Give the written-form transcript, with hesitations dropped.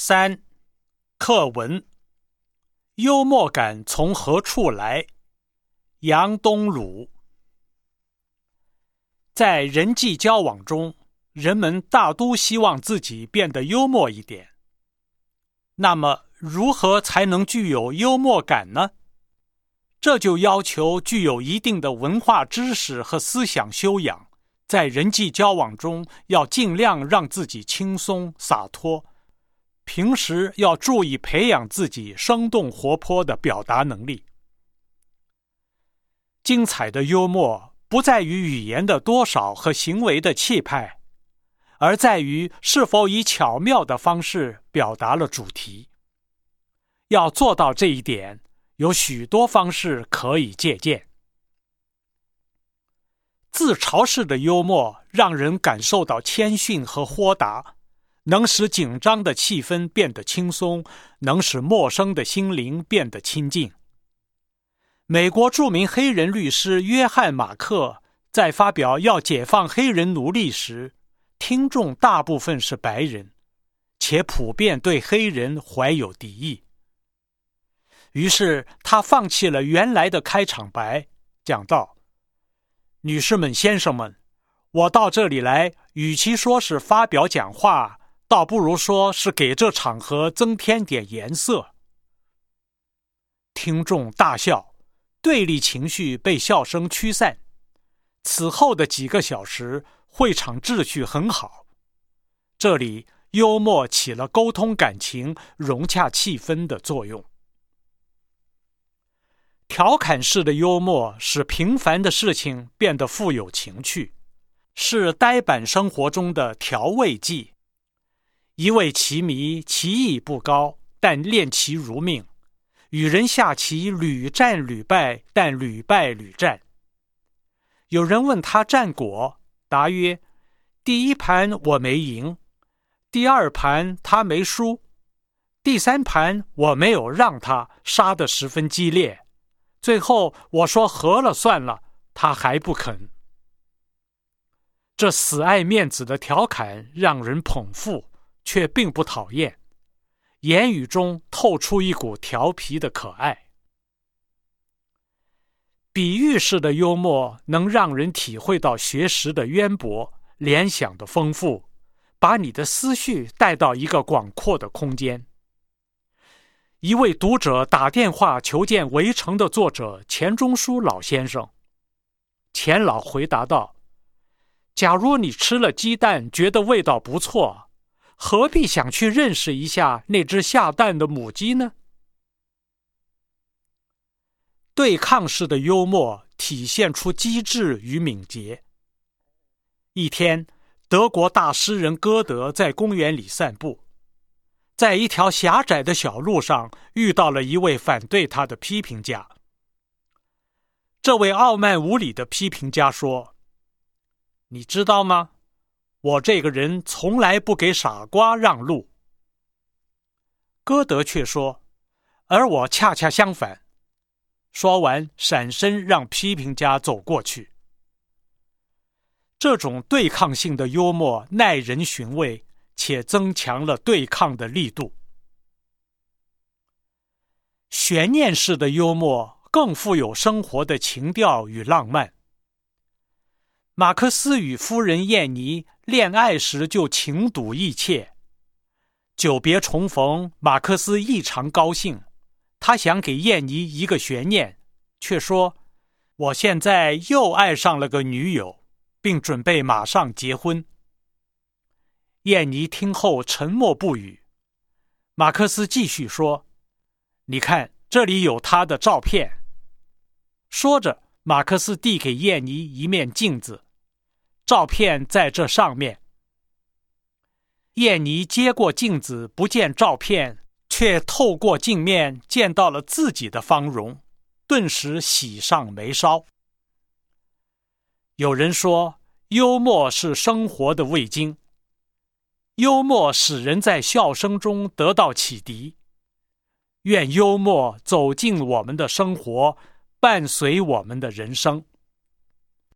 3. 课文：幽默感从何处来？杨东鲁。在人际交往中，人们大都希望自己变得幽默一点。那么，如何才能具有幽默感呢？这就要求具有一定的文化知识和思想修养，在人际交往中要尽量让自己轻松洒脱。平时要注意培养自己生动活泼的表达能力。精彩的幽默不在于语言的多少和行为的气派，而在于是否以巧妙的方式表达了主题。要做到这一点，有许多方式可以借鉴。自嘲式的幽默让人感受到谦逊和豁达，能使紧张的气氛变得轻松，能使陌生的心灵变得亲近。美国著名黑人律师约翰·马克在发表要解放黑人奴隶时，听众大部分是白人，且普遍对黑人怀有敌意。于是他放弃了原来的开场白，讲道：女士们、先生们，我到这里来，与其说是发表讲话，倒不如说是给这场合增添点颜色。听众大笑，对立情绪被笑声驱散。此后的几个小时，会场秩序很好。这里幽默起了沟通感情、融洽气氛的作用。调侃式的幽默使平凡的事情变得富有情趣，是呆板生活中的调味剂。一位棋迷棋艺不高，但练棋如命，与人下棋屡战屡败，但屡败屡战。有人问他战果，答曰：第一盘我没赢，第二盘他没输，第三盘我没有让他，杀得十分激烈，最后我说和了算了，他还不肯。这死爱面子的调侃让人捧腹，却并不讨厌，言语中透出一股调皮的可爱。比喻式的幽默能让人体会到学识的渊博，联想的丰富，把你的思绪带到一个广阔的空间。一位读者打电话求见《围城》的作者钱钟书老先生。钱老回答道：假如你吃了鸡蛋觉得味道不错，何必想去认识一下那只下蛋的母鸡呢？对抗式的幽默体现出机智与敏捷。一天，德国大诗人歌德在公园里散步，在一条狭窄的小路上遇到了一位反对他的批评家。这位傲慢无礼的批评家说：你知道吗？我这个人从来不给傻瓜让路。歌德却说：而我恰恰相反。说完，闪身让批评家走过去。这种对抗性的幽默耐人寻味，且增强了对抗的力度。悬念式的幽默更富有生活的情调与浪漫。马克思与夫人燕妮恋爱时就情笃意切，久别重逢，马克思异常高兴，他想给燕妮一个悬念，却说：我现在又爱上了个女友，并准备马上结婚。燕妮听后沉默不语。马克思继续说：你看，这里有她的照片。说着，马克思递给燕妮一面镜子，照片在这上面。燕妮接过镜子，不见照片，却透过镜面见到了自己的芳容，顿时喜上眉梢。有人说，幽默是生活的味精，幽默使人在笑声中得到启迪。愿幽默走进我们的生活，伴随我们的人生。